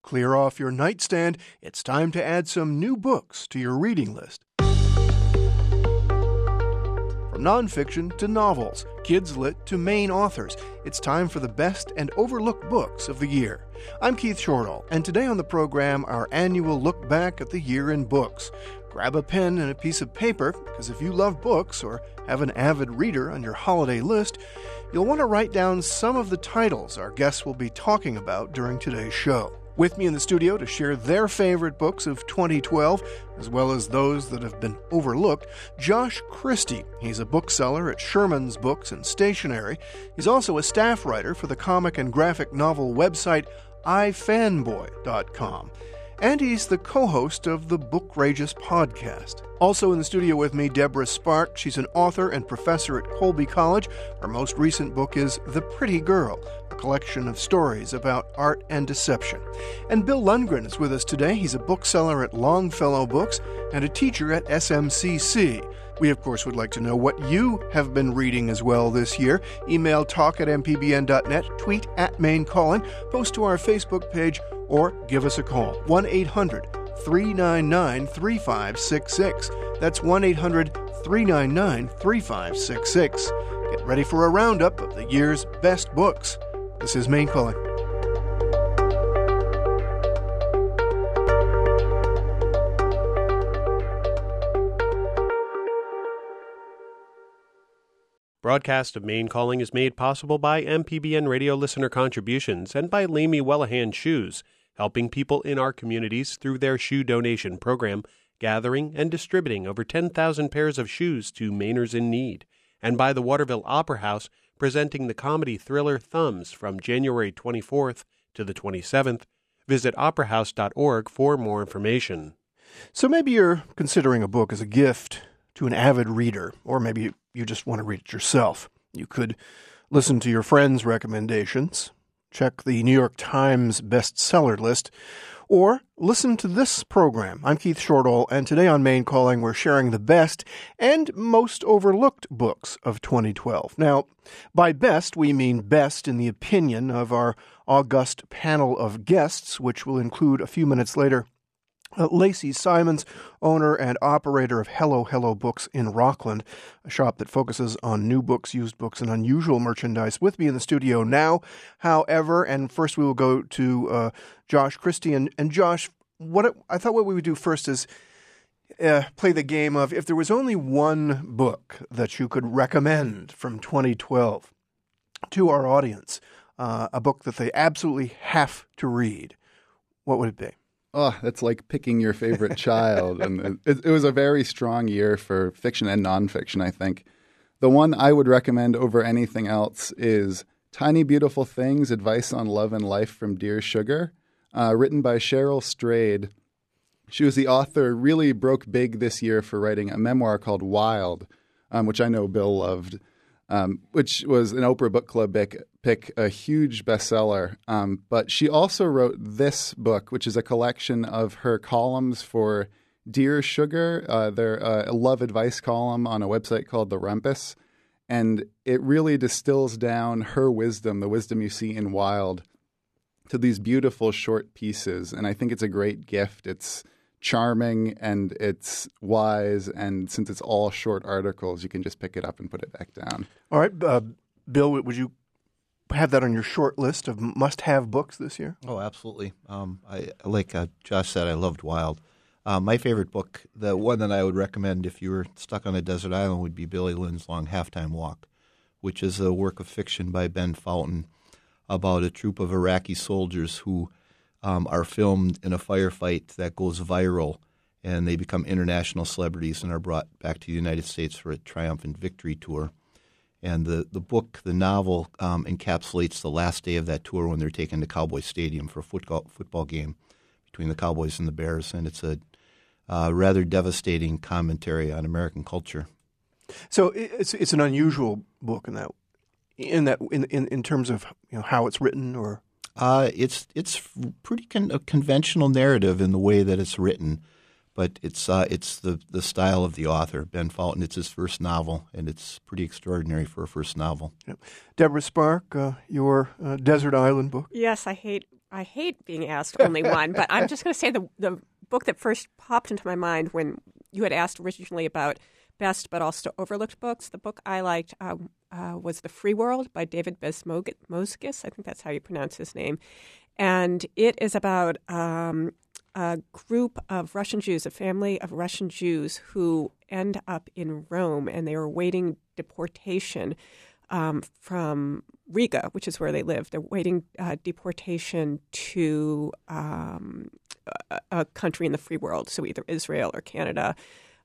Clear off your nightstand. It's time to add some new books to your reading list. From nonfiction to novels, kids lit to main authors, it's time for the best and overlooked books of the year. I'm Keith Shortall, and today on the program, our annual look back at the year in books. Grab a pen and a piece of paper, because if you love books or have an avid reader on your holiday list, you'll want to write down some of the titles our guests will be talking about during today's show. With me in the studio to share their favorite books of 2012, as well as those that have been overlooked, Josh Christie. He's a bookseller at Sherman's Books and Stationery. He's also a staff writer for the comic and graphic novel website iFanboy.com. And he's the co-host of the Bookrageous podcast. Also in the studio with me, Deborah Spark. She's an author and professor at Colby College. Her most recent book is The Pretty Girl, a collection of stories about art and deception. And Bill Lundgren is with us today. He's a bookseller at Longfellow Books and a teacher at SMCC. We, of course, would like to know what you have been reading as well this year. Email talk@mpbn.net, tweet @MainCalling, post to our Facebook page, or give us a call. 1-800-399-3566. That's 1-800-399-3566. Get ready for a roundup of the year's best books. This is Main Calling. Broadcast of Main Calling is made possible by MPBN radio listener contributions and by Lamy Wellahan Shoes, helping people in our communities through their shoe donation program, gathering and distributing over 10,000 pairs of shoes to Mainers in need, and by the Waterville Opera House, presenting the comedy thriller Thumbs from January 24th to the 27th. Visit operahouse.org for more information. So maybe you're considering a book as a gift to an avid reader, or maybe you just want to read it yourself. You could listen to your friends' recommendations, check the New York Times bestseller list, or listen to this program. I'm Keith Shortall, and today on Main Calling, we're sharing the best and most overlooked books of 2012. Now, by best, we mean best in the opinion of our august panel of guests, which will include a few minutes later Lacey Simons, owner and operator of Hello Hello Books in Rockland, a shop that focuses on new books, used books, and unusual merchandise. With me in the studio now, however, and first we will go to Josh Christie. And Josh, I thought what we would do first is play the game of if there was only one book that you could recommend from 2012 to our audience, a book that they absolutely have to read, what would it be? Oh, that's like picking your favorite child. And it was a very strong year for fiction and nonfiction, I think. The one I would recommend over anything else is Tiny Beautiful Things, Advice on Love and Life from Dear Sugar, written by Cheryl Strayed. She was the author, really broke big this year for writing a memoir called Wild, which I know Bill loved, which was an Oprah Book Club pick, a huge bestseller. But she also wrote this book, which is a collection of her columns for Dear Sugar, their love advice column on a website called The Rumpus. And it really distills down her wisdom, the wisdom you see in Wild, to these beautiful short pieces. And I think it's a great gift. It's charming and it's wise, and since it's all short articles, you can just pick it up and put it back down. All right, Bill, would you have that on your short list of must-have books this year? Oh, absolutely. Like Josh said, I loved Wild. My favorite book, the one that I would recommend if you were stuck on a desert island, would be Billy Lynn's Long Halftime Walk, which is a work of fiction by Ben Fountain about a troop of Iraqi soldiers who are filmed in a firefight that goes viral, and they become international celebrities and are brought back to the United States for a triumphant victory tour. And the book, the novel, encapsulates the last day of that tour when they're taken to Cowboy Stadium for a football game between the Cowboys and the Bears, and it's a rather devastating commentary on American culture. So it's an unusual book in terms of how it's written, or it's pretty a conventional narrative in the way that it's written, but it's the style of the author, Ben Fountain. It's his first novel, and it's pretty extraordinary for a first novel. Yep. Deborah Spark, your Desert Island book. Yes, I hate I hate being asked only one, but I'm just going to say the book that first popped into my mind when you had asked originally about best but also overlooked books. The book I liked was The Free World by David Bezmosgis. I think that's how you pronounce his name. And it is about a group of Russian Jews, a family of Russian Jews who end up in Rome, and they are awaiting deportation from Riga, which is where they live. They're waiting deportation to a country in the free world, so either Israel or Canada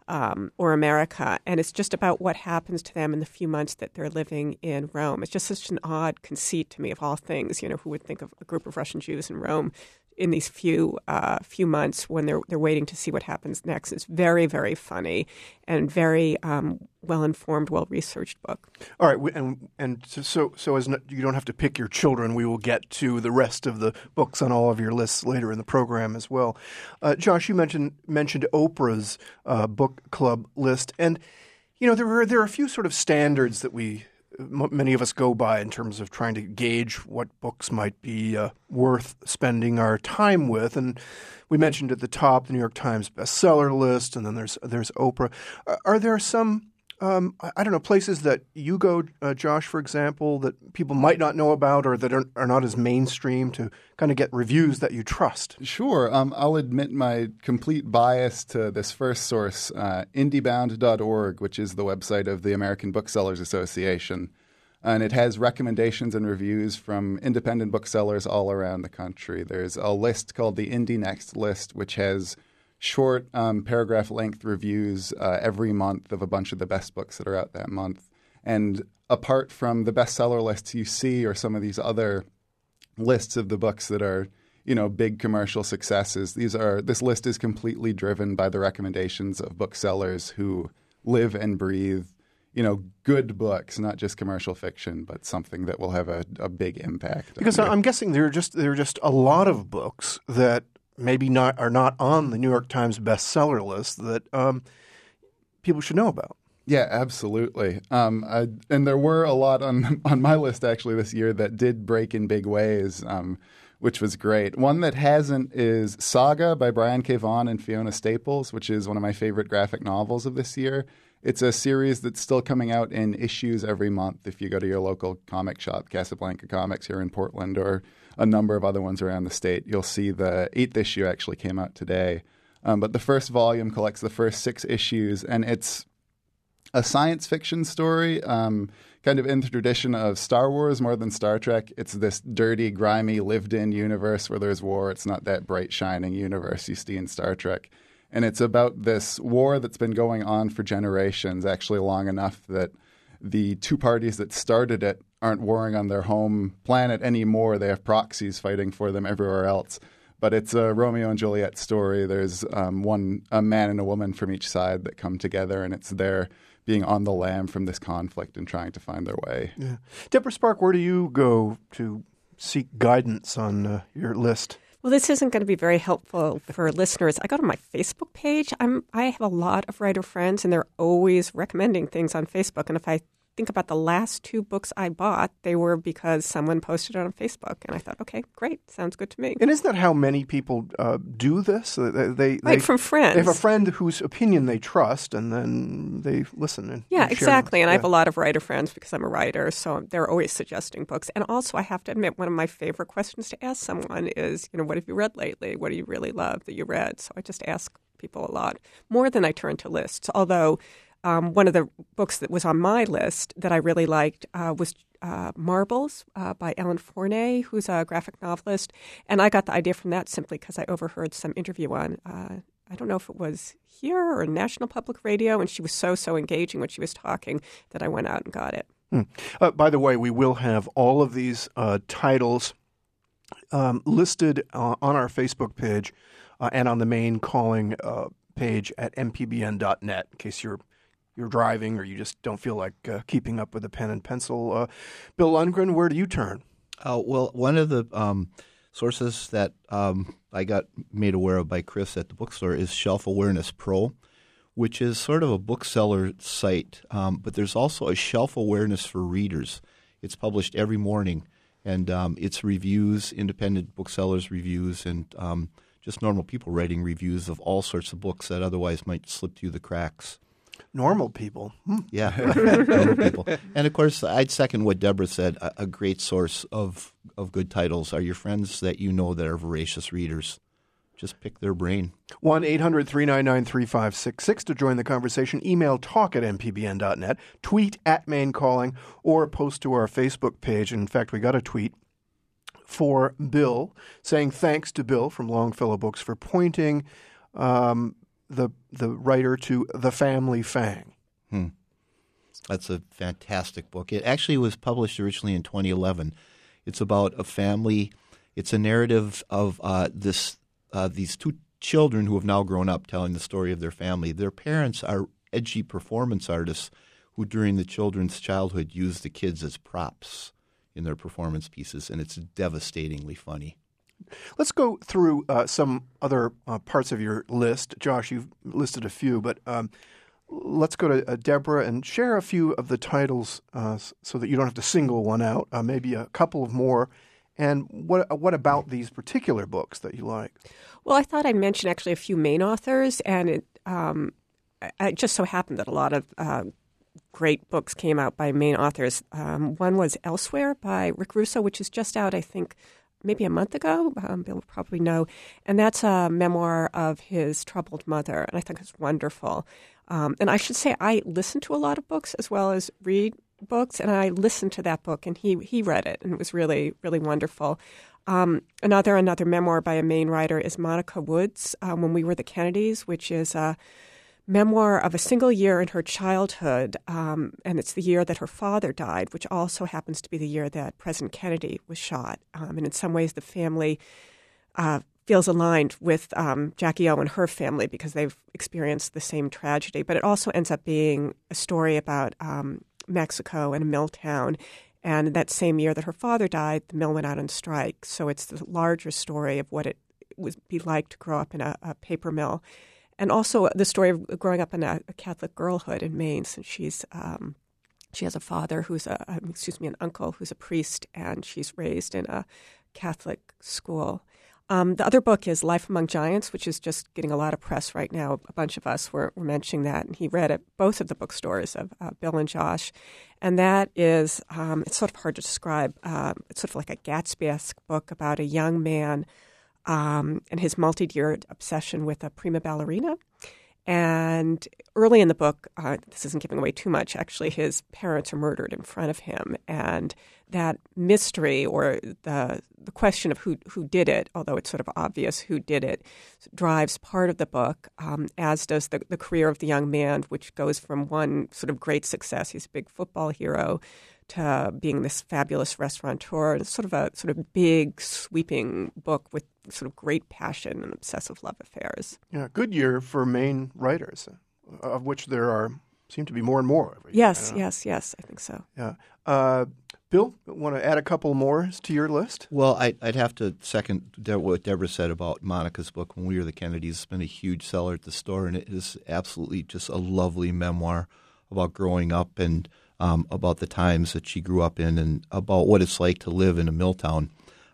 or America. And it's just about what happens to them in the few months that they're living in Rome. It's just such an odd conceit to me, of all things. You know, who would think of a group of Russian Jews in Rome in these few months when they're waiting to see what happens next? It's very, very funny and very well-informed, well-researched book. All right, and so as you don't have to pick your children, we will get to the rest of the books on all of your lists later in the program as well. Josh, you mentioned Oprah's book club list, and you know there are a few sort of standards that many of us go by in terms of trying to gauge what books might be worth spending our time with. And we mentioned at the top the New York Times bestseller list, and then there's Oprah. Are there some places that you go, Josh, for example, that people might not know about or that are not as mainstream to kind of get reviews that you trust? Sure. I'll admit my complete bias to this first source, indiebound.org, which is the website of the American Booksellers Association. And it has recommendations and reviews from independent booksellers all around the country. There's a list called the Indie Next list, which has short paragraph-length reviews every month of a bunch of the best books that are out that month. And apart from the bestseller lists you see or some of these other lists of the books that are, you know, big commercial successes, this list is completely driven by the recommendations of booksellers who live and breathe, you know, good books, not just commercial fiction, but something that will have a big impact. Because I'm guessing there are just a lot of books that maybe are not on the New York Times bestseller list that people should know about. Yeah, absolutely. And there were a lot on my list actually this year that did break in big ways, which was great. One that hasn't is Saga by Brian K. Vaughan and Fiona Staples, which is one of my favorite graphic novels of this year. It's a series that's still coming out in issues every month if you go to your local comic shop, Casablanca Comics here in Portland, or a number of other ones around the state. You'll see the 8th issue actually came out today. But the first volume collects the first 6 issues, and it's a science fiction story, kind of in the tradition of Star Wars more than Star Trek. It's this dirty, grimy, lived-in universe where there's war. It's not that bright, shining universe you see in Star Trek. And it's about this war that's been going on for generations, actually long enough that the two parties that started it aren't warring on their home planet anymore. They have proxies fighting for them everywhere else. But it's a Romeo and Juliet story. There's a man and a woman from each side that come together, and it's their being on the lam from this conflict and trying to find their way. Yeah. Deborah Spark, where do you go to seek guidance on your list? Well, this isn't going to be very helpful for listeners. I go to my Facebook page. I have a lot of writer friends, and they're always recommending things on Facebook. And if I think about the last 2 books I bought, they were because someone posted it on Facebook. And I thought, okay, great. Sounds good to me. And isn't that how many people do this? Right, from friends. They have a friend whose opinion they trust, and then they listen. And exactly. And I have a lot of writer friends because I'm a writer, so they're always suggesting books. And also, I have to admit, one of my favorite questions to ask someone is, what have you read lately? What do you really love that you read? So I just ask people a lot, more than I turn to lists, although one of the books that was on my list that I really liked was Marbles by Ellen Fournier, who's a graphic novelist. And I got the idea from that simply because I overheard some interview on, I don't know if it was here or National Public Radio, and she was so engaging when she was talking that I went out and got it. By the way, we will have all of these titles listed on our Facebook page and on the main calling page at mpbn.net in case you're driving or you just don't feel like keeping up with a pen and pencil. Bill Lundgren, where do you turn? Well, one of the sources that I got made aware of by Chris at the bookstore is Shelf Awareness Pro, which is sort of a bookseller site, but there's also a Shelf Awareness for Readers. It's published every morning, And it's reviews, independent booksellers' reviews, and just normal people writing reviews of all sorts of books that otherwise might slip through the cracks. Normal people. Yeah, normal people. And, of course, I'd second what Deborah said. A great source of good titles are your friends that you know that are voracious readers. Just pick their brain. 1-800-399-3566 to join the conversation. Email talk@mpbn.net, tweet @MaineCalling, or post to our Facebook page. In fact, we got a tweet for Bill saying thanks to Bill from Longfellow Books for pointing the writer to The Family Fang. That's a fantastic book. It actually was published originally in 2011. It's about a family. It's a narrative of these two children who have now grown up telling the story of their family. Their parents are edgy performance artists who during the children's childhood used the kids as props in their performance pieces, and it's devastatingly funny. Let's go through some other parts of your list. Josh, you've listed a few, but let's go to Deborah and share a few of the titles so that you don't have to single one out, maybe a couple of more. And what about these particular books that you like? Well, I thought I'd mention actually a few Maine authors, and it just so happened that a lot of great books came out by Maine authors. One was Elsewhere by Rick Russo, which is just out, I think, maybe a month ago. Bill will probably know. And that's a memoir of his troubled mother, and I think it's wonderful. And I should say I listen to a lot of books as well as read books, and I listened to that book, and he read it, and it was really, really wonderful. Another memoir by a Maine writer is Monica Wood's When We Were the Kennedys, which is a memoir of a single year in her childhood, and it's the year that her father died, which also happens to be the year that President Kennedy was shot. And in some ways, the family feels aligned with Jackie O and her family because they've experienced the same tragedy. But it also ends up being a story about Mexico and a mill town. And that same year that her father died, the mill went out on strike. So it's the larger story of what it would be like to grow up in a paper mill. And also the story of growing up in a Catholic girlhood in Maine, since she has a father who's an uncle who's a priest, and she's raised in a Catholic school. The other book is Life Among Giants, which is just getting a lot of press right now. A bunch of us were mentioning that, and he read at both of the bookstores of Bill and Josh. And that is, it's sort of hard to describe. It's sort of like a Gatsby-esque book about a young man and his multi-year obsession with a prima ballerina. And early in the book, this isn't giving away too much, actually, his parents are murdered in front of him. And that mystery, or the question of who did it, although it's sort of obvious who did it, drives part of the book, as does the career of the young man, which goes from one sort of great success, he's a big football hero, to being this fabulous restaurateur. It's sort of big, sweeping book with sort of great passion and obsessive love affairs. Yeah, good year for Maine writers, of which there seem to be more and more every year. Yes, I think so. Yeah. Bill, want to add a couple more to your list? Well, I'd have to second what Deborah said about Monica's book, When We Were the Kennedys. It's been a huge seller at the store, and it is absolutely just a lovely memoir about growing up and about the times that she grew up in and about what it's like to live in a mill town.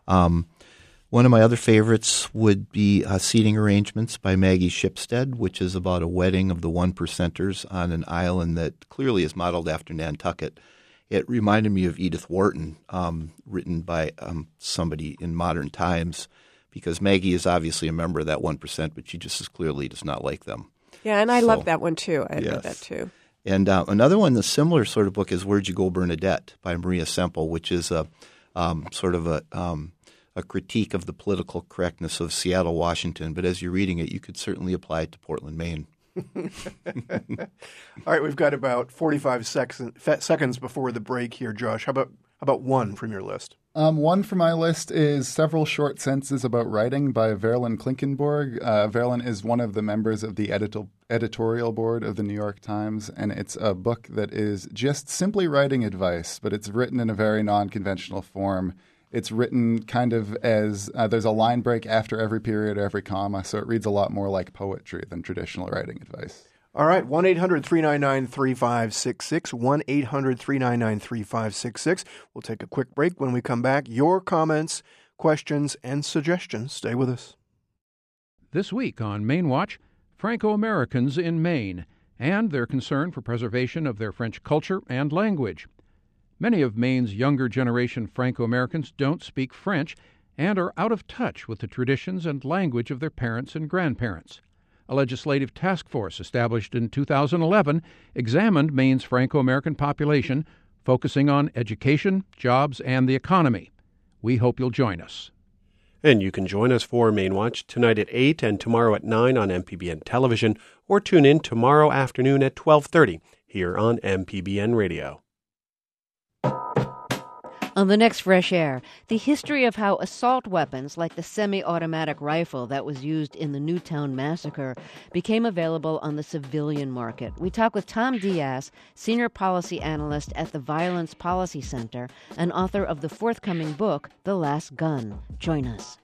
One of my other favorites would be Seating Arrangements by Maggie Shipstead, which is about a wedding of the one percenters on an island that clearly is modeled after Nantucket. It reminded me of Edith Wharton, written by somebody in modern times, because Maggie is obviously a member of that 1%, but she just as clearly does not like them. Yeah, and I love that one too. I read that too. And another one, the similar sort of book, is Where'd You Go, Bernadette by Maria Semple, which is a sort of a critique of the political correctness of Seattle, Washington. But as you're reading it, you could certainly apply it to Portland, Maine. All right, we've got about 45 seconds before the break here, Josh. How about one from your list? One from my list is Several Short Sentences About Writing by Verlyn Klinkenborg. Verlyn is one of the members of the editorial board of the New York Times, and it's a book that is just simply writing advice, but it's written in a very non-conventional form. It's written kind of as there's a line break after every period or every comma, so it reads a lot more like poetry than traditional writing advice. All right, 1-800-399-3566, 1-800-399-3566. We'll take a quick break. When we come back, your comments, questions, and suggestions. Stay with us. This week on Maine Watch, Franco-Americans in Maine and their concern for preservation of their French culture and language. Many of Maine's younger generation Franco-Americans don't speak French and are out of touch with the traditions and language of their parents and grandparents. A legislative task force established in 2011 examined Maine's Franco-American population, focusing on education, jobs, and the economy. We hope you'll join us. And you can join us for Maine Watch tonight at 8 and tomorrow at 9 on MPBN Television, or tune in tomorrow afternoon at 12:30 here on MPBN Radio. On the next Fresh Air, the history of how assault weapons like the semi-automatic rifle that was used in the Newtown Massacre became available on the civilian market. We talk with Tom Diaz, Senior Policy Analyst at the Violence Policy Center and author of the forthcoming book, The Last Gun. Join us.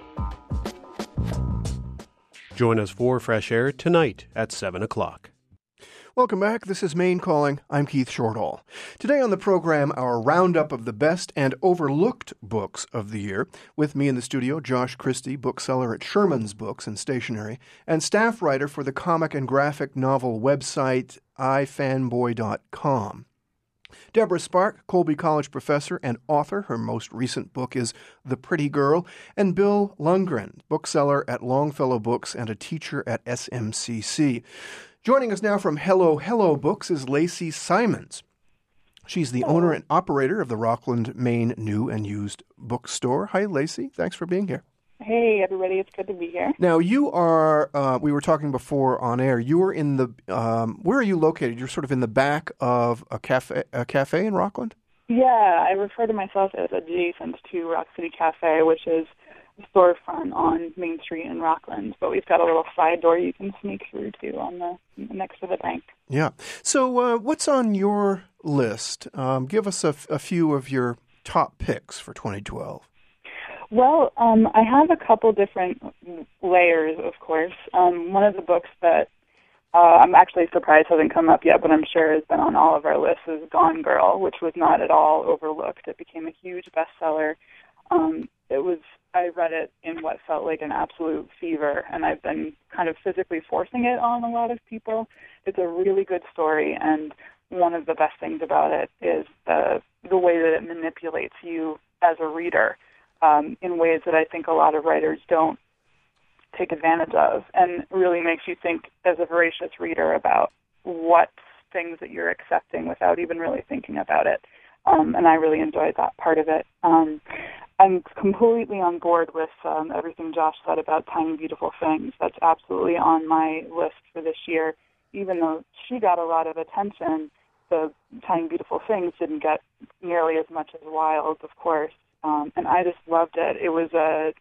Join us for Fresh Air tonight at 7 o'clock. Welcome back. This is Maine Calling. I'm Keith Shortall. Today on the program, our roundup of the best and overlooked books of the year. With me in the studio, Josh Christie, bookseller at Sherman's Books and Stationery, and staff writer for the comic and graphic novel website ifanboy.com. Deborah Spark, Colby College professor and author. Her most recent book is The Pretty Girl. And Bill Lundgren, bookseller at Longfellow Books and a teacher at SMCC. Joining us now from Hello Hello Books is Lacey Simons. She's the owner and operator of the Rockland, Maine New and Used Bookstore. Hi, Lacey. Thanks for being here. Hey, everybody. It's good to be here. Now, you are, we were talking before on air, you are in the, where are you located? You're sort of in the back of a cafe in Rockland? Yeah, I refer to myself as adjacent to Rock City Cafe, which is storefront on Main Street in Rockland, but we've got a little side door you can sneak through to on the next to the bank. Yeah. So what's on your list? Give us a few of your top picks for 2012. Well, I have a couple different layers, of course. One of the books that I'm actually surprised hasn't come up yet, but I'm sure has been on all of our lists is Gone Girl, which was not at all overlooked. It became a huge bestseller. I read it in what felt like an absolute fever, and I've been kind of physically forcing it on a lot of people. It's a really good story, and one of the best things about it is the way that it manipulates you as a reader in ways that I think a lot of writers don't take advantage of, and really makes you think as a voracious reader about what things that you're accepting without even really thinking about it. And I really enjoyed that part of it. I'm completely on board with everything Josh said about Tiny Beautiful Things. That's absolutely on my list for this year. Even though she got a lot of attention, the Tiny Beautiful Things didn't get nearly as much as Wild, of course. And I just loved it. It was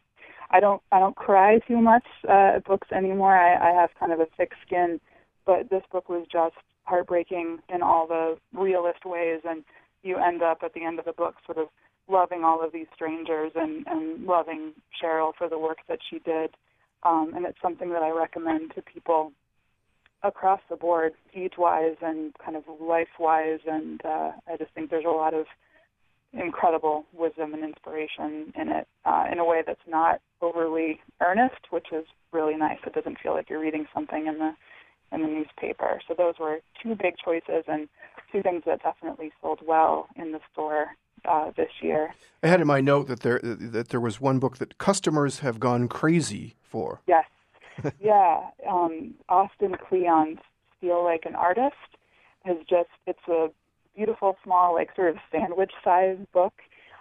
I don't cry too much at books anymore. I have kind of a thick skin, but this book was just heartbreaking in all the realist ways, and you end up at the end of the book sort of loving all of these strangers and loving Cheryl for the work that she did. And it's something that I recommend to people across the board, age-wise and kind of life-wise. And I just think there's a lot of incredible wisdom and inspiration in it in a way that's not overly earnest, which is really nice. It doesn't feel like you're reading something in the newspaper. So those were two big choices and two things that definitely sold well in the store this year. I had in my note that there was one book that customers have gone crazy for. Yes. Yeah. Austin Kleon's Feel Like an Artist it's a beautiful, small, like sort of sandwich-sized book.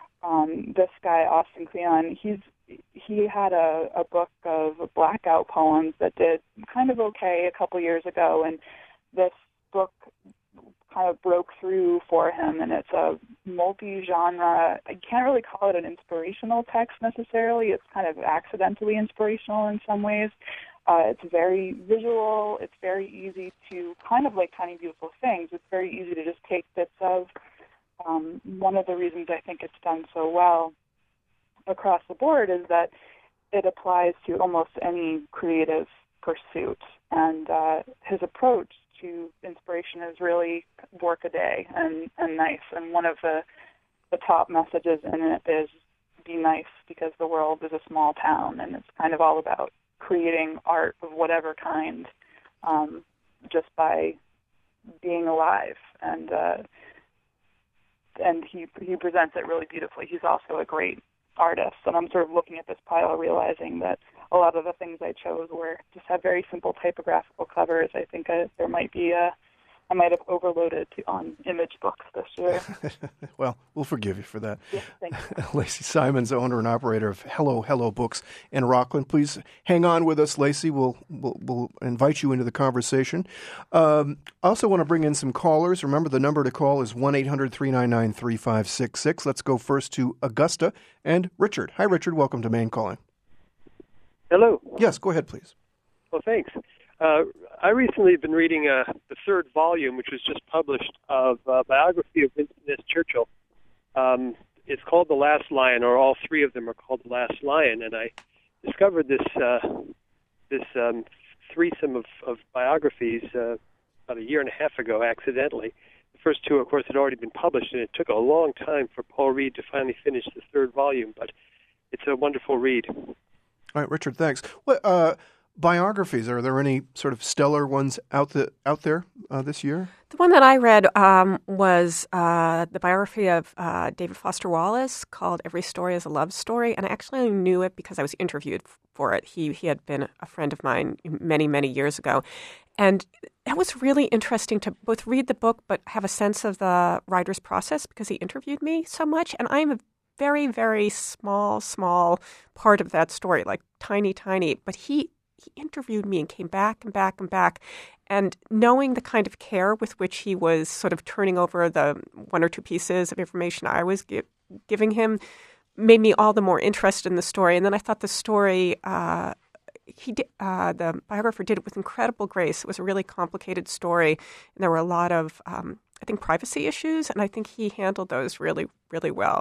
This guy, Austin Kleon, he had a book of blackout poems that did kind of okay a couple years ago, and this book kind of broke through for him, and it's a multi-genre. I can't really call it an inspirational text necessarily. It's kind of accidentally inspirational in some ways. It's very visual. It's very easy to, kind of like Tiny Beautiful Things, it's very easy to just take bits of. One of the reasons I think it's done so well across the board is that it applies to almost any creative pursuit. And his approach to inspiration is really work a day and nice. And one of the top messages in it is be nice because the world is a small town, and it's kind of all about creating art of whatever kind just by being alive. And he presents it really beautifully. He's also a great artist, and I'm sort of looking at this pile realizing that a lot of the things I chose were just have very simple typographical covers. I think there might be I might have overloaded on image books this year. Well, we'll forgive you for that. Yes, thank you. Lacey Simons, owner and operator of Hello Books in Rockland. Please hang on with us, Lacey. We'll invite you into the conversation. I also want to bring in some callers. Remember, the number to call is 1-800-399-3566. Let's go first to Augusta and Richard. Hi, Richard. Welcome to Maine Calling. Hello. Yes, go ahead, please. Well, thanks. I recently have been reading the third volume, which was just published, of a biography of Winston S. Churchill. It's called The Last Lion, or all three of them are called The Last Lion, and I discovered this threesome of biographies about a year and a half ago, accidentally. The first two, of course, had already been published, and it took a long time for Paul Reed to finally finish the third volume, but it's a wonderful read. All right, Richard, thanks. What biographies, are there any sort of stellar ones out there this year? The one that I read was the biography of David Foster Wallace called Every Story is a Love Story, and I actually knew it because I was interviewed for it. He had been a friend of mine many, many years ago. And that was really interesting to both read the book but have a sense of the writer's process because he interviewed me so much, and I'm a very, very small part of that story, like tiny, but he interviewed me and came back and back and back. And knowing the kind of care with which he was sort of turning over the one or two pieces of information I was giving him made me all the more interested in the story. And then I thought the story, the biographer did it with incredible grace. It was a really complicated story, and there were a lot of, I think, privacy issues, and I think he handled those really, really well.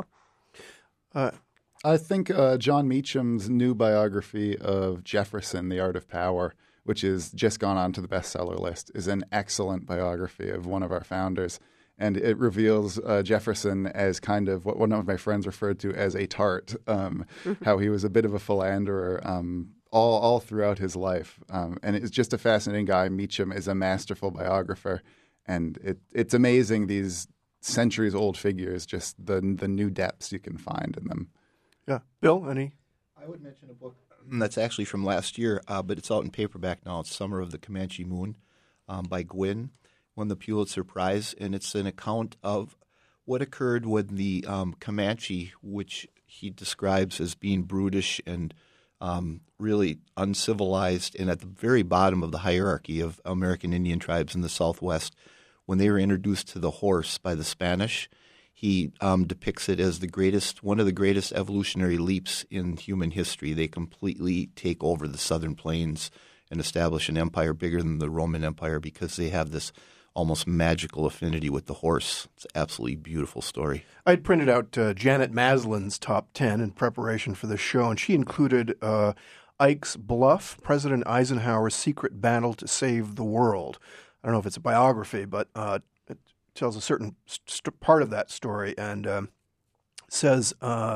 I think John Meacham's new biography of Jefferson, The Art of Power, which has just gone on to the bestseller list, is an excellent biography of one of our founders. And it reveals Jefferson as kind of what one of my friends referred to as a tart, how he was a bit of a philanderer all throughout his life. And it's just a fascinating guy. Meacham is a masterful biographer. And it's amazing, these centuries-old figures, just the new depths you can find in them. Yeah. Bill, any? I would mention a book that's actually from last year, but it's out in paperback now. It's Summer of the Comanche Moon by Gwynne, won the Pulitzer Prize, and it's an account of what occurred when the Comanche, which he describes as being brutish and really uncivilized and at the very bottom of the hierarchy of American Indian tribes in the Southwest, when they were introduced to the horse by the Spanish. He depicts it as one of the greatest evolutionary leaps in human history. They completely take over the southern plains and establish an empire bigger than the Roman Empire because they have this almost magical affinity with the horse. It's an absolutely beautiful story. I'd printed out Janet Maslin's top 10 in preparation for the show, and she included Ike's Bluff, President Eisenhower's Secret Battle to Save the World. I don't know if it's a biography, but it tells a certain part of that story and says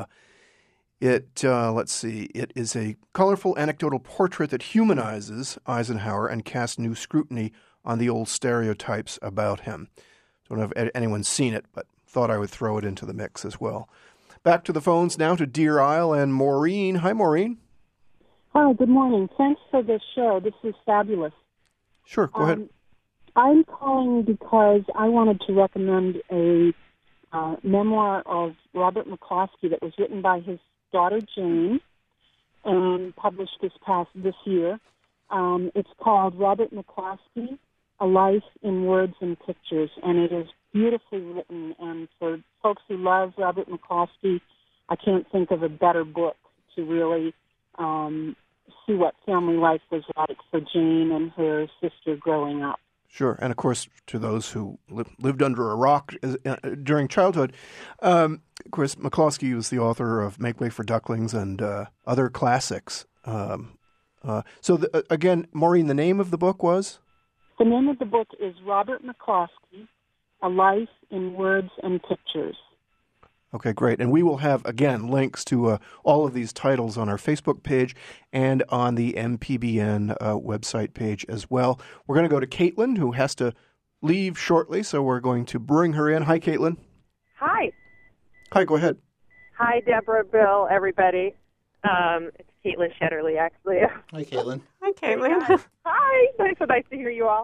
let's see, it is a colorful anecdotal portrait that humanizes Eisenhower and casts new scrutiny on the old stereotypes about him. Don't know if anyone's seen it, but thought I would throw it into the mix as well. Back to the phones now to Deer Isle and Maureen. Hi, Maureen. Hi, good morning. Thanks for this show. This is fabulous. Sure, go ahead. I'm calling because I wanted to recommend a memoir of Robert McCloskey that was written by his daughter Jane and published this year. It's called Robert McCloskey, A Life in Words and Pictures, and it is beautifully written. And for folks who love Robert McCloskey, I can't think of a better book to really see what family life was like for Jane and her sister growing up. Sure, and of course, to those who lived under a rock during childhood, of course, McCloskey was the author of Make Way for Ducklings and other classics. Again, Maureen, the name of the book was? The name of the book is Robert McCloskey, A Life in Words and Pictures. Okay, great. And we will have, again, links to all of these titles on our Facebook page and on the MPBN website page as well. We're going to go to Caitlin, who has to leave shortly, so we're going to bring her in. Hi, Caitlin. Hi. Hi, go ahead. Hi, Deborah, Bill, everybody. It's Caitlin Shetterly, actually. Hi, Caitlin. Hi, Caitlin. Hi. So nice to hear you all.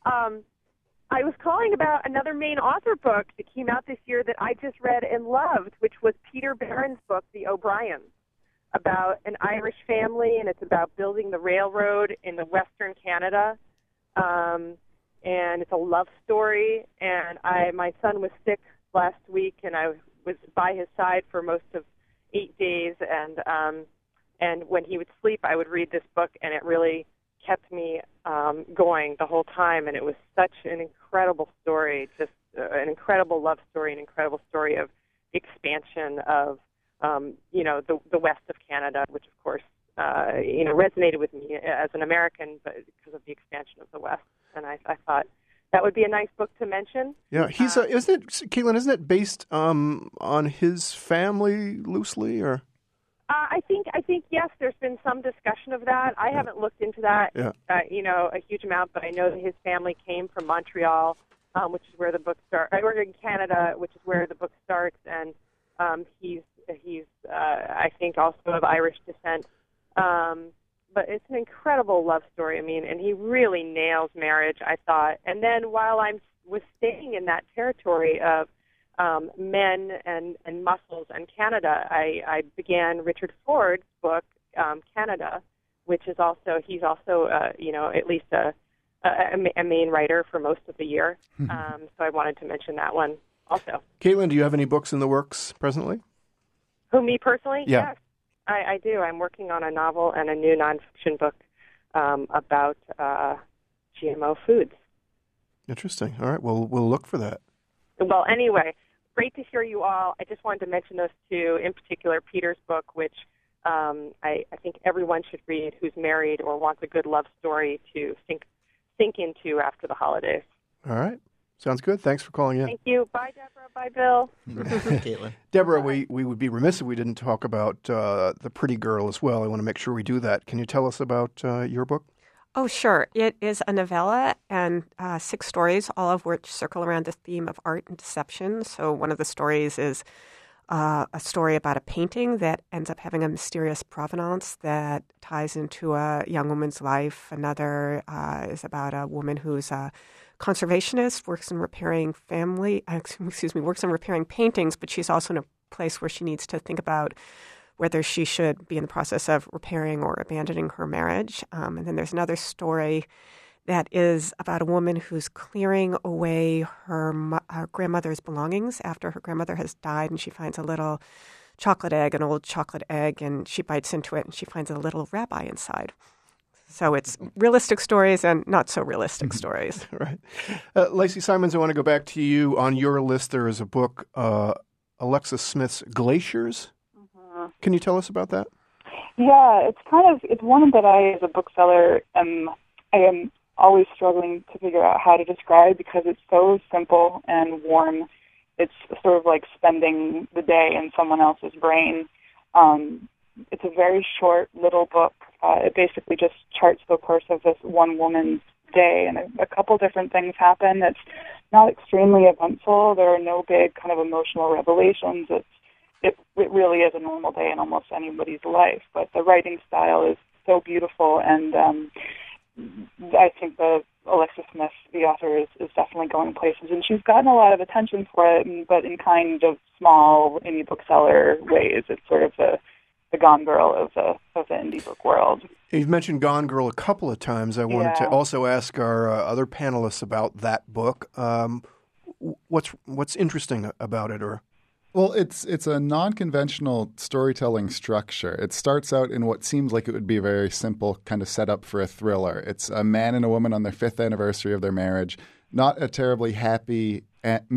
I was calling about another Maine author book that came out this year that I just read and loved, which was Peter Barron's book, The O'Briens, about an Irish family, and it's about building the railroad in the Western Canada. And it's a love story. And my son was sick last week, and I was by his side for most of 8 days. And when he would sleep, I would read this book, and it really kept me going the whole time, and it was such an incredible story, just an incredible love story, an incredible story of the expansion of, the west of Canada, which of course, resonated with me as an American, but because of the expansion of the West, and I thought that would be a nice book to mention. Yeah, Caitlin? Isn't it based on his family loosely, or? I think yes. There's been some discussion of that. I haven't looked into that, a huge amount, but I know that his family came from Montreal, which is where the book starts, or in Canada, which is where the book starts, and he's I think also of Irish descent. But it's an incredible love story. I mean, and he really nails marriage, I thought. And then while I was staying in that territory of men and muscles and Canada, I began Richard Ford's book, Canada, which is also, he's also, at least a Maine writer for most of the year. So I wanted to mention that one also. Caitlin, do you have any books in the works presently? Who, me personally? Yeah. Yes, I do. I'm working on a novel and a new nonfiction book about GMO foods. Interesting. All right, well, we'll look for that. Well, anyway, great to hear you all. I just wanted to mention those two, in particular Peter's book, which I think everyone should read who's married or wants a good love story to sink into after the holidays. All right. Sounds good. Thanks for calling in. Thank you. Bye, Deborah. Bye, Bill. Caitlin. Deborah, we would be remiss if we didn't talk about The Pretty Girl as well. I want to make sure we do that. Can you tell us about your book? Oh, sure. It is a novella and 6 stories, all of which circle around the theme of art and deception. So one of the stories is a story about a painting that ends up having a mysterious provenance that ties into a young woman's life. Another is about a woman who's a conservationist, works in repairing paintings, but she's also in a place where she needs to think about whether she should be in the process of repairing or abandoning her marriage. And then there's another story that is about a woman who's clearing away her grandmother's belongings after her grandmother has died, and she finds a little chocolate egg, an old chocolate egg, and she bites into it, and she finds a little rabbi inside. So it's realistic stories and not so realistic stories. Right. Lacey Simons, I want to go back to you. On your list, there is a book, Alexis Smith's Glaciers. Can you tell us about that? Yeah, it's one that I, as a bookseller, I am always struggling to figure out how to describe because it's so simple and warm. It's sort of like spending the day in someone else's brain. It's a very short little book. It basically just charts the course of this one woman's day, and a couple different things happen. It's not extremely eventful. There are no big kind of emotional revelations. It really is a normal day in almost anybody's life, but the writing style is so beautiful, and I think Alexis Smith, the author, is definitely going places, and she's gotten a lot of attention for it, but in kind of small indie bookseller ways. It's sort of the Gone Girl of the indie book world. You've mentioned Gone Girl a couple of times. I wanted to also ask our other panelists about that book. What's interesting about it, or? Well, it's a non-conventional storytelling structure. It starts out in what seems like it would be a very simple kind of setup for a thriller. It's a man and a woman on their 5th anniversary of their marriage, not a terribly happy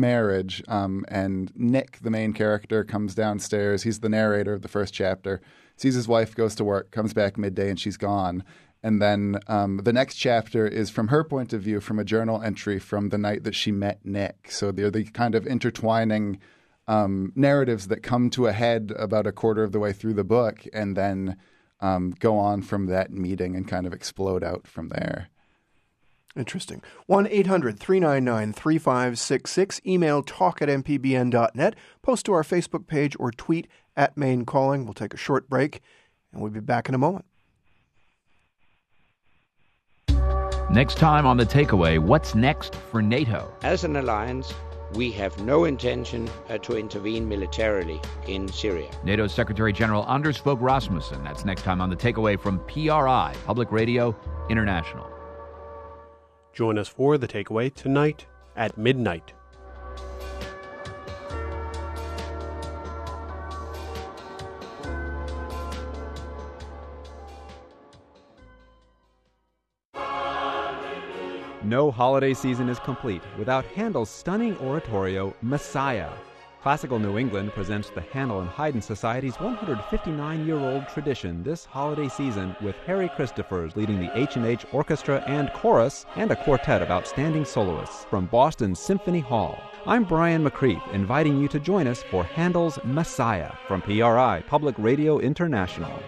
marriage, and Nick, the main character, comes downstairs. He's the narrator of the first chapter. sees his wife, goes to work, comes back midday, and she's gone. And then the next chapter is from her point of view, from a journal entry from the night that she met Nick. So they're the kind of intertwining narratives that come to a head about a quarter of the way through the book and then go on from that meeting and kind of explode out from there. Interesting. 1-800-399-3566. Email talk@mpbn.net. Post to our Facebook page or tweet at Maine Calling. We'll take a short break, and we'll be back in a moment. Next time on The Takeaway, what's next for NATO? As an alliance, we have no intention to intervene militarily in Syria. NATO Secretary General Anders Fogh Rasmussen. That's next time on The Takeaway from PRI, Public Radio International. Join us for The Takeaway tonight at midnight. No holiday season is complete without Handel's stunning oratorio, Messiah. Classical New England presents the Handel and Haydn Society's 159-year-old tradition this holiday season with Harry Christophers leading the H&H Orchestra and Chorus and a quartet of outstanding soloists from Boston's Symphony Hall. I'm Brian McCreath, inviting you to join us for Handel's Messiah from PRI, Public Radio International.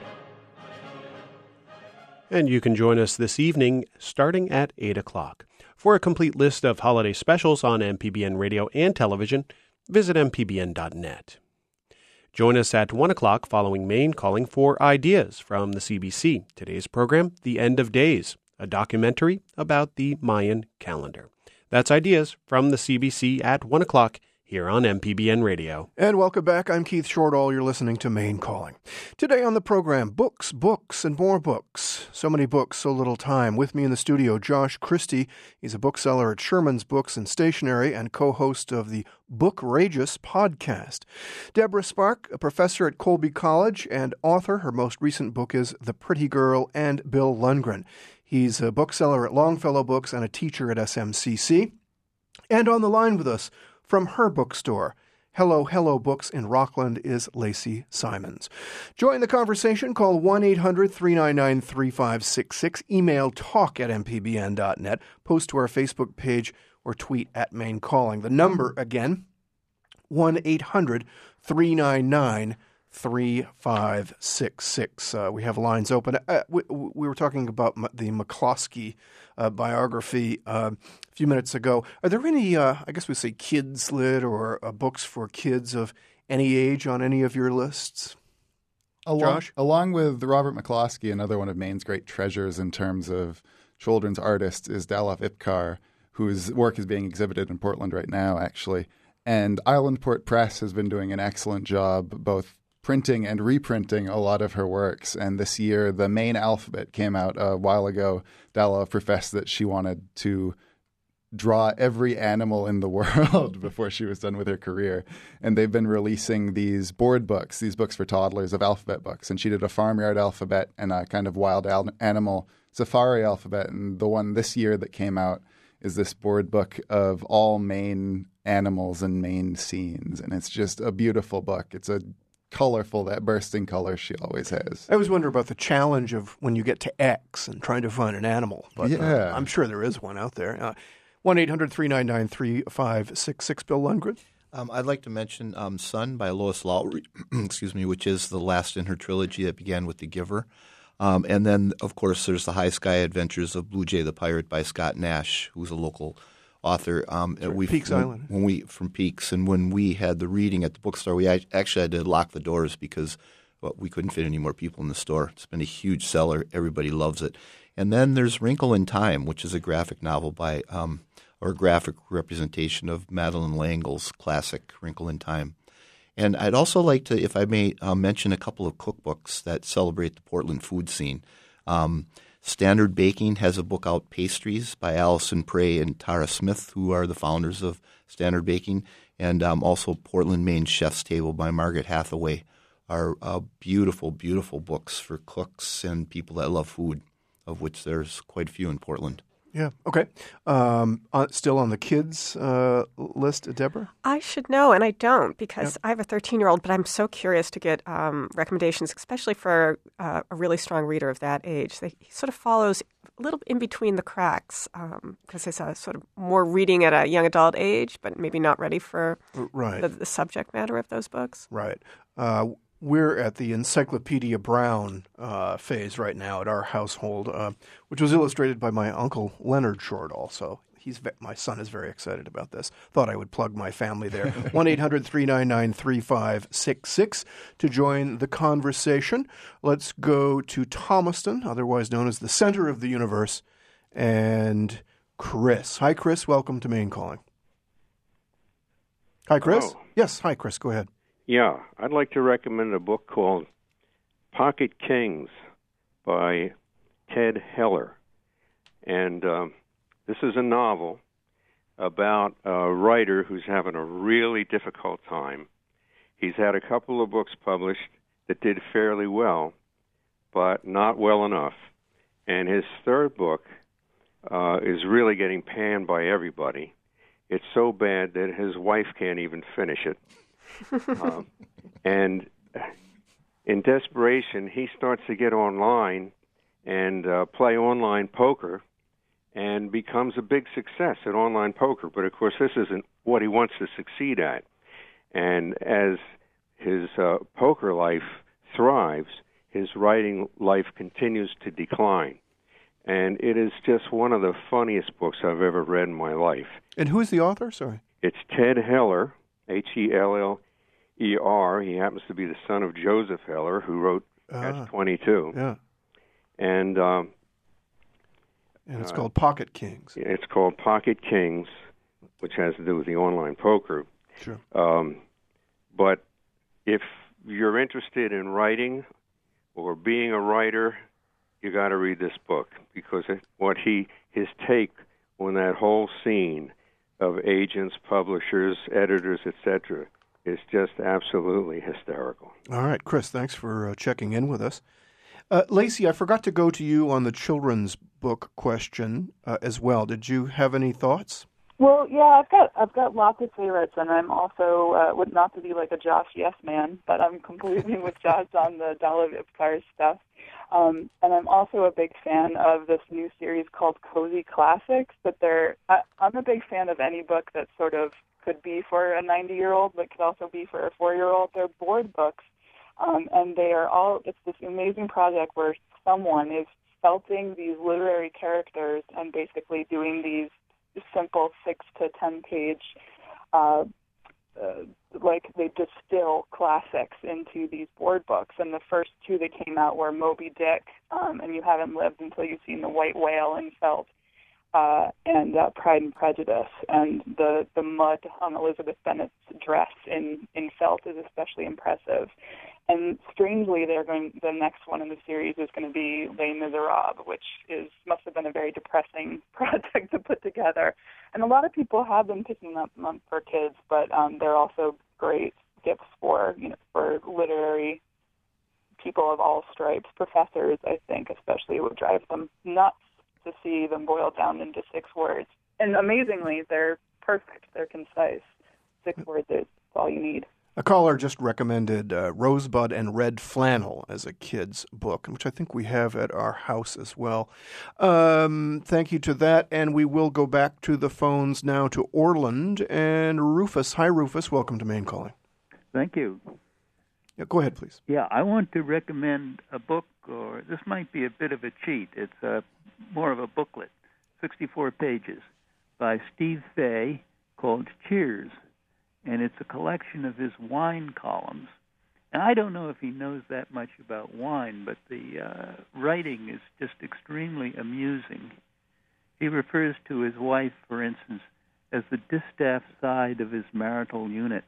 And you can join us this evening starting at 8 o'clock. For a complete list of holiday specials on MPBN radio and television, visit mpbn.net. Join us at 1 o'clock following Maine Calling for Ideas from the CBC. Today's program, The End of Days, a documentary about the Mayan calendar. That's Ideas from the CBC at 1 o'clock here on MPBN Radio. And welcome back. I'm Keith Shortall. You're listening to Maine Calling. Today on the program, books, and more books. So many books, so little time. With me in the studio, Josh Christie. He's a bookseller at Sherman's Books and Stationery and co-host of the Bookrageous podcast. Deborah Spark, a professor at Colby College and author. Her most recent book is The Pretty Girl, and Bill Lundgren. He's a bookseller at Longfellow Books and a teacher at SMCC. And on the line with us, from her bookstore, Hello Books in Rockland, is Lacey Simons. Join the conversation. Call 1-800-399-3566. Email talk@mpbn.net. Post to our Facebook page or tweet at Maine Calling. The number again, 1-800-399-3566. We have lines open. We were talking about the McCloskey biography a few minutes ago. Are there any, I guess we say kids lit or books for kids of any age on any of your lists? Josh? Along with Robert McCloskey, another one of Maine's great treasures in terms of children's artists is Dalof Ipcar, whose work is being exhibited in Portland right now, actually. And Islandport Press has been doing an excellent job both printing and reprinting a lot of her works. And this year, the Maine alphabet came out a while ago. Dalof professed that she wanted to draw every animal in the world before she was done with her career. And they've been releasing these board books, these books for toddlers of alphabet books. And she did a farmyard alphabet and a kind of wild animal safari alphabet. And the one this year that came out is this board book of all Maine animals and Maine scenes. And it's just a beautiful book. It's a colorful, that bursting color she always has. I always wonder about the challenge of when you get to X and trying to find an animal. But yeah. I'm sure there is one out there. 1-800-399-3566. Bill Lundgren. I'd like to mention Sun by Lois Lowry, which is the last in her trilogy that began with The Giver. And then, of course, there's The High Sky Adventures of Blue Jay the Pirate by Scott Nash, who's a local author. Peaks Island. From Peaks. And when we had the reading at the bookstore, we actually had to lock the doors because we couldn't fit any more people in the store. It's been a huge seller. Everybody loves it. And then there's Wrinkle in Time, which is a graphic novel by or a graphic representation of Madeleine L'Engle's classic Wrinkle in Time. And I'd also like to, if I may, mention a couple of cookbooks that celebrate the Portland food scene. Standard Baking has a book out, Pastries, by Allison Prey and Tara Smith, who are the founders of Standard Baking. And also Portland, Maine Chef's Table by Margaret Hathaway are beautiful, beautiful books for cooks and people that love food, of which there's quite a few in Portland. Yeah. Okay. Still on the kids list, Deborah? I should know, and I don't, because I have a 13-year-old, but I'm so curious to get recommendations, especially for a really strong reader of that age. He sort of follows a little in between the cracks, because it's a sort of more reading at a young adult age, but maybe not ready for the subject matter of those books. Right. We're at the Encyclopedia Brown phase right now at our household, which was illustrated by my uncle Leonard Short also. My son is very excited about this. Thought I would plug my family there. 1-800-399-3566 to join the conversation. Let's go to Thomaston, otherwise known as the center of the universe, and Chris. Hi, Chris. Welcome to Maine Calling. Hi, Chris. Hello. Yes. Hi, Chris. Go ahead. Yeah, I'd like to recommend a book called Pocket Kings by Ted Heller. And this is a novel about a writer who's having a really difficult time. He's had a couple of books published that did fairly well, but not well enough. And his third book is really getting panned by everybody. It's so bad that his wife can't even finish it. And in desperation, he starts to get online and play online poker and becomes a big success at online poker. But, of course, this isn't what he wants to succeed at. And as his poker life thrives, his writing life continues to decline. And it is just one of the funniest books I've ever read in my life. And who is the author? Sorry. It's Ted Heller, Heller. He happens to be the son of Joseph Heller, who wrote Catch-22. Yeah. And it's called Pocket Kings. It's called Pocket Kings, which has to do with the online poker. Sure. But if you're interested in writing or being a writer, you got to read this book, because his take on that whole scene of agents, publishers, editors, etc., is just absolutely hysterical. All right, Chris, thanks for checking in with us. Lacey, I forgot to go to you on the children's book question as well. Did you have any thoughts? Well, yeah, I've got lots of favorites, and I'm also would not to be like a Josh yes man, but I'm completely with Josh on the Dollar Ipcar stuff. And I'm also a big fan of this new series called Cozy Classics. But I'm a big fan of any book that sort of could be for a 90-year-old, but could also be for a 4-year-old. They're board books, and they are all. It's this amazing project where someone is felting these literary characters and basically doing these simple 6 to 10 page, like they distill classics into these board books. And the first 2 that came out were Moby Dick, and You Haven't Lived Until You've Seen the White Whale in felt, and Pride and Prejudice. And the mud on Elizabeth Bennet's dress in felt is especially impressive. And strangely, the next one in the series is going to be Les Miserables, which must have been a very depressing project to put together. And a lot of people have been picking them up for kids, but they're also great gifts for literary people of all stripes. Professors, I think, especially, would drive them nuts to see them boiled down into 6 words. And amazingly, they're perfect. They're concise. 6 words is all you need. A caller just recommended Rosebud and Red Flannel as a kid's book, which I think we have at our house as well. Thank you to that, and we will go back to the phones now to Orland and Rufus. Hi, Rufus. Welcome to Maine Calling. Thank you. Yeah, go ahead, please. Yeah, I want to recommend a book, or this might be a bit of a cheat. It's more of a booklet, 64 pages, by Steve Fay, called Cheers. And it's a collection of his wine columns. And I don't know if he knows that much about wine, but the writing is just extremely amusing. He refers to his wife, for instance, as the distaff side of his marital unit.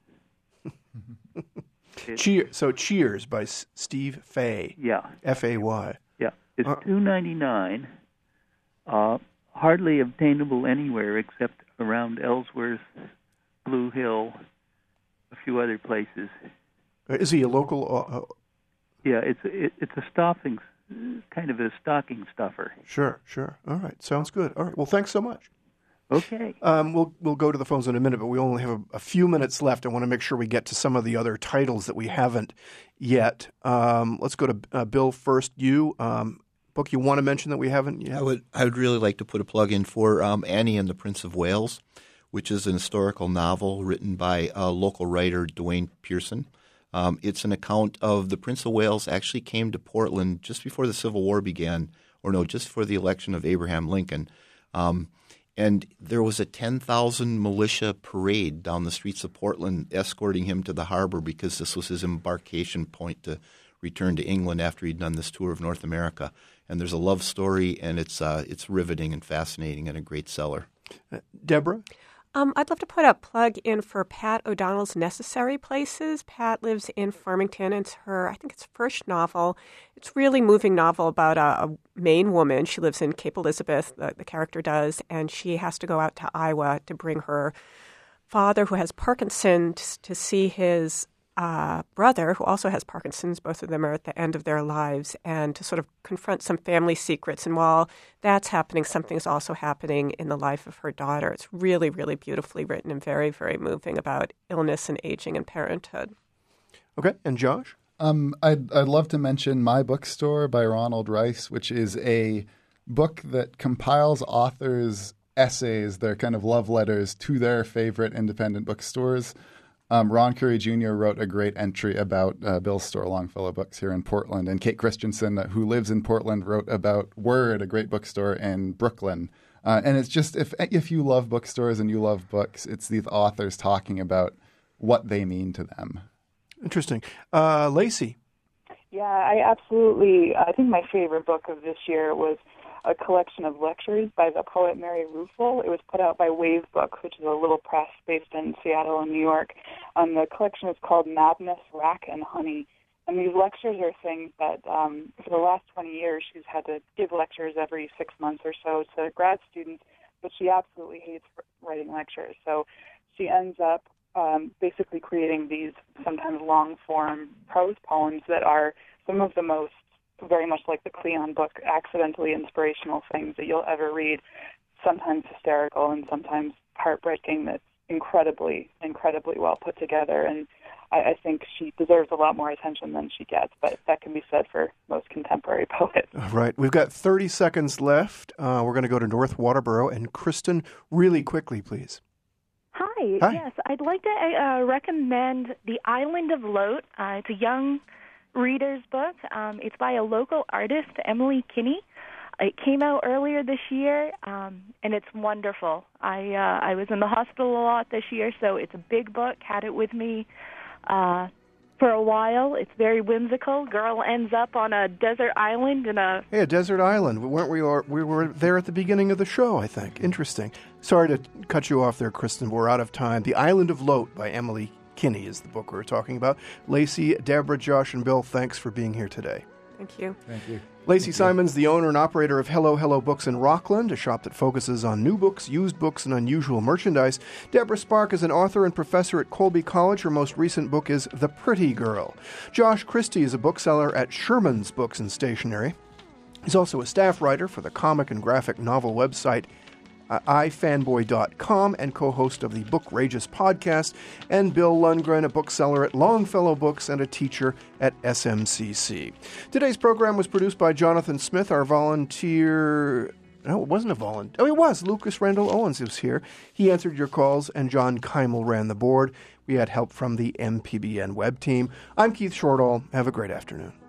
Cheers by Steve Fay. Yeah. F-A-Y. Yeah. It's $2.99, hardly obtainable anywhere except around Ellsworth, Blue Hill, a few other places. Is he a local? Yeah, it's a kind of a stocking stuffer. Sure. All right, sounds good. All right, well, thanks so much. Okay. We'll go to the phones in a minute, but we only have a few minutes left. I want to make sure we get to some of the other titles that we haven't yet. Let's go to Bill first. You book you want to mention that we haven't yet? I would really like to put a plug in for Annie and the Prince of Wales, which is an historical novel written by local writer Dwayne Pearson. It's an account of the Prince of Wales actually came to Portland just before the Civil War began, just for the election of Abraham Lincoln. And there was a 10,000 militia parade down the streets of Portland escorting him to the harbor because this was his embarkation point to return to England after he'd done this tour of North America. And there's a love story, and it's riveting and fascinating and a great seller. Deborah? I'd love to put a plug in for Pat O'Donnell's Necessary Places. Pat lives in Farmington. It's I think it's her first novel. It's a really moving novel about a Maine woman. She lives in Cape Elizabeth, the character does, and she has to go out to Iowa to bring her father, who has Parkinson's, to see his brother, who also has Parkinson's. Both of them are at the end of their lives, and to sort of confront some family secrets. And while that's happening, something's also happening in the life of her daughter. It's really, really beautifully written and very, very moving about illness and aging and parenthood. Okay, and Josh? I'd love to mention My Bookstore by Ronald Rice, which is a book that compiles authors' essays, their kind of love letters to their favorite independent bookstores. Ron Curry Jr. wrote a great entry about Bill's store, Longfellow Books, here in Portland. And Kate Christensen, who lives in Portland, wrote about Word, a great bookstore in Brooklyn. And it's just, if you love bookstores and you love books, it's these authors talking about what they mean to them. Interesting. Lacey? Yeah, I think my favorite book of this year was a collection of lectures by the poet Mary Ruefle. It was put out by Wave Books, which is a little press based in Seattle and New York. The collection is called Madness, Rack, and Honey. And these lectures are things that for the last 20 years she's had to give lectures every 6 months or so to grad students, but she absolutely hates writing lectures. So she ends up basically creating these sometimes long-form prose poems that are some of the most, very much like the Cleon book, accidentally inspirational things that you'll ever read, sometimes hysterical and sometimes heartbreaking, that's incredibly, incredibly well put together. And I think she deserves a lot more attention than she gets, but that can be said for most contemporary poets. All right. We've got 30 seconds left. We're going to go to North Waterboro. And Kristen, really quickly, please. Hi. Yes, I'd like to recommend The Island of Lote. It's a young reader's book. It's by a local artist, Emily Kinney. It came out earlier this year, and it's wonderful. I was in the hospital a lot this year, so it's a big book. Had it with me for a while. It's very whimsical. Girl ends up on a desert island in a... Hey, a desert island. Weren't we? We were there at the beginning of the show, I think. Interesting. Sorry to cut you off there, Kristen. We're out of time. The Island of Lote by Emily Kinney is the book we're talking about. Lacey, Deborah, Josh, and Bill, thanks for being here today. Thank you. Thank you. Lacey Simons, the owner and operator of Hello Hello Books in Rockland, a shop that focuses on new books, used books, and unusual merchandise. Deborah Spark is an author and professor at Colby College. Her most recent book is The Pretty Girl. Josh Christie is a bookseller at Sherman's Books and Stationery. He's also a staff writer for the comic and graphic novel website ifanboy.com and co-host of the Bookrageous podcast, and Bill Lundgren, a bookseller at Longfellow Books and a teacher at SMCC. Today's program was produced by Jonathan Smith, our volunteer... No, it wasn't a volunteer. Oh, it was. Lucas Randall Owens was here. He answered your calls, and John Keimel ran the board. We had help from the MPBN web team. I'm Keith Shortall. Have a great afternoon.